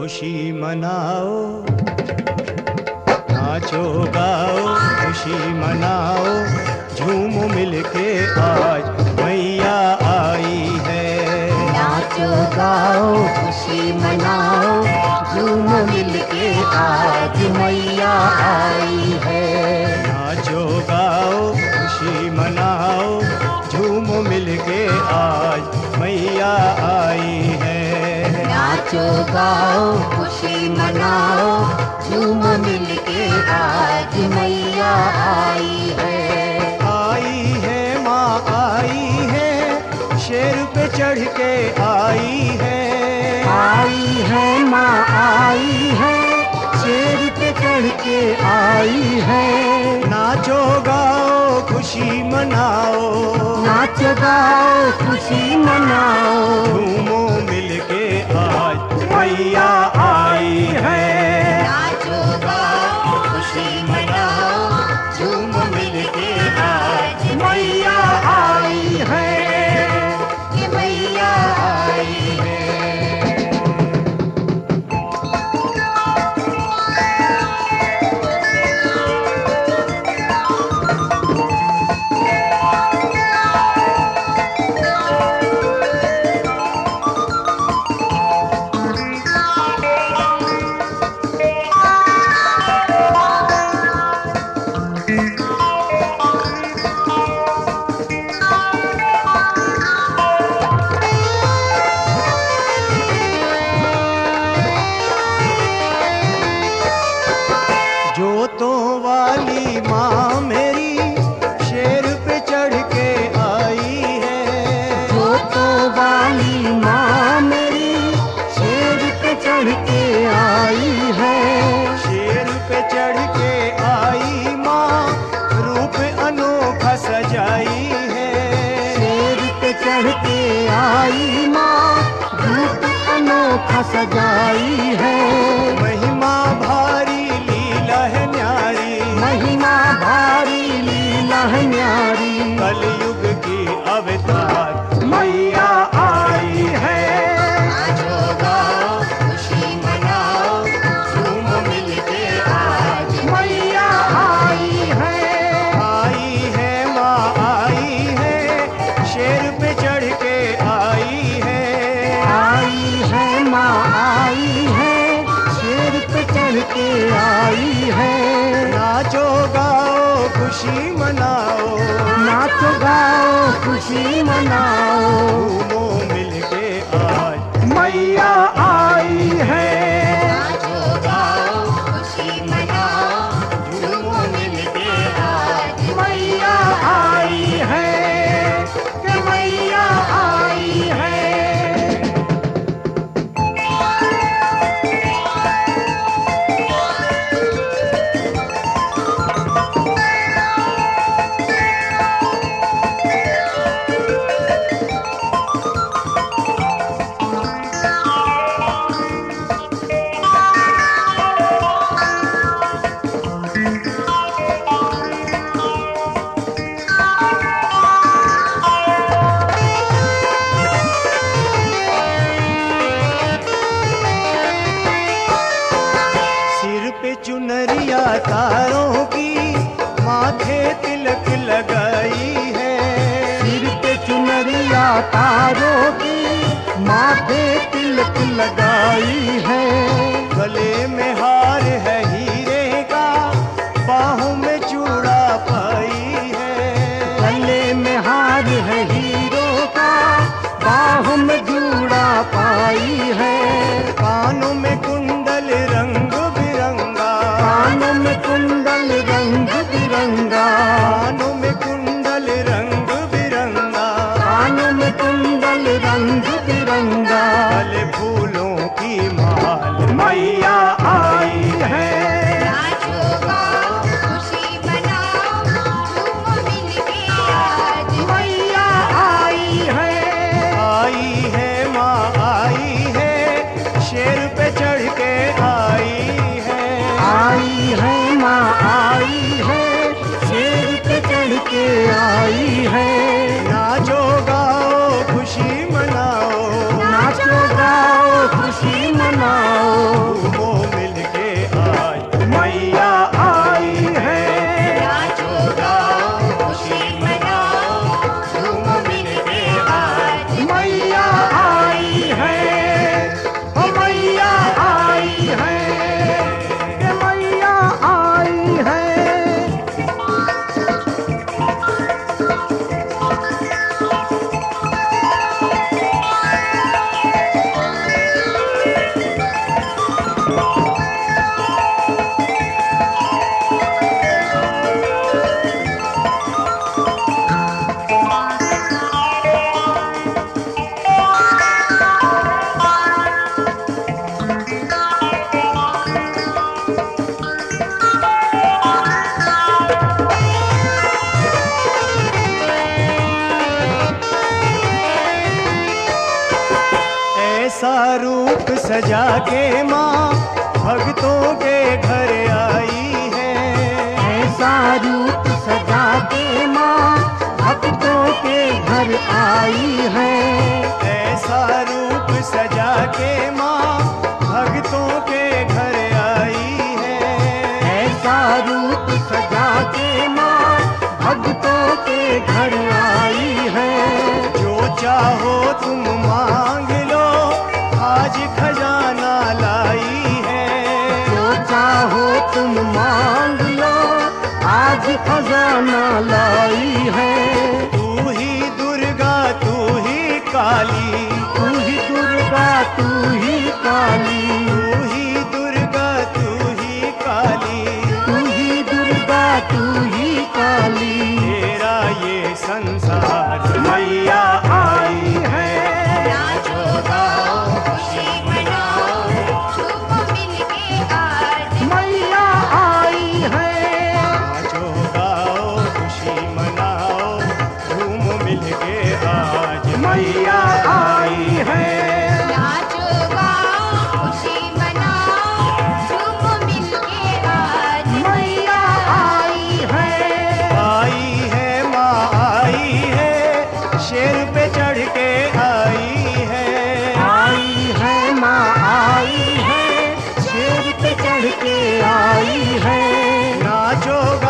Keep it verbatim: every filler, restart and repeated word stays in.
खुशी मनाओ, नाचो गाओ खुशी मनाओ, झूमो मिलके आज मैया आई है। नाचो गाओ खुशी मनाओ, झूमो मिलके आज मैया आई है। नाचो गाओ खुशी मनाओ, झूमो मिलके आज मैया आई है। नाचो गाओ खुशी मनाओ, झूमो मिलके आज मैया आई है। आई है माँ आई है, शेर पे चढ़ के आई है। आई है माँ आई है, शेर पे चढ़ के आई है। नाचो गाओ खुशी मनाओ, नाचो गाओ खुशी मनाओ, झूमो मिलके आज मैया आई है। नाचो गाओ खुशी मनाओ, झूमो मिलके आज मैया आई है। ये मैया आई है। जोतों वाली माँ मेरी शेर पे चढ़ के आई है। जोतों वाली माँ मेरी शेर पे चढ़ के आई है। शेर पे चढ़ के आई माँ, रूप अनोखा सजाई है। शेर पे चढ़ के आई माँ, रूप अनोखा सजाई है। महिमा भारी लीला है न्यारी, महिमा भारी लीला है न्यारी, कलयुग की अवतार मैया आई है। नाचो गाओ खुशी मनाओ, झूमो मिलके आज मैया आई है। आई है माँ आई है, शेर पे चढ़ के आई है। आई है माँ आई है, शेर पे चढ़ के आई है। नाचो गाओ खुशी मनाओ, नाचो गाओ खुशी मनाओ, झूमो मिलके आज मैया आई है। नाचो गाओ खुशी मनाओ, झूमो मिलके आज मैया आई है। कि मैया आई है। सिर पे चुनरिया तारों की, माथे तिलक लगाई है। सिर पे चुनरिया तारों की, माथे तिलक लगाई है। गले में हार है हीरे का, बाहों में चूड़ा पाई है। गले में हार है हीरो का, बाहों में जूड़ा पाई है। कानों में कुंडल रंग बिरंगा, कानों में कुंडल रंग बिरंगा, कानों में कुंडल रंग बिरंगा, कानों में कुंडल रंग बिरंगा। गले फूलों की माल मैया आई है। नाचो गाओ खुशी मनाओ, झूमो मिलके आज मैया आई है। आई है माँ आई है, शेर पे चढ़ के आई है। आई है माँ आई है, शेर पे चढ़ के आई है। नाचो गाओ खुशी मनाओ, नाचो गाओ खुशी मनाओ, सजा के माँ भक्तों के घर आई है। ऐसा रूप सजा के माँ भक्तों के घर आई है। ऐसा रूप सजा के माँ भक्तों के घर आई है। ऐसा रूप सजा के माँ भक्तों के घर आई है। जो चाहो तुम मांग लो आज खजाना लाई है। जो चाहो तुम मांग लो आज खजाना लाई है। तू ही दुर्गा तू ही काली, तू ही दुर्गा तू ही काली, तू ही दुर्गा तू ही काली, तू ही दुर्गा तू ही काली। तेरा ये संसार मैया आई है। नाचो गाओ खुशी मनाओ झूमो मिलके आज मैया आई है। नाचो गाओ खुशी मनाओ झूम मिलके आज मैया आई है। नाचो गाओ खुशी मनाओ झूमो मिलके आज मैया आई है। आई है माँ आई है, शेर पे चढ़ के आई है। आई है माँ आई है, शेर पे चढ़ के आई है। नाचो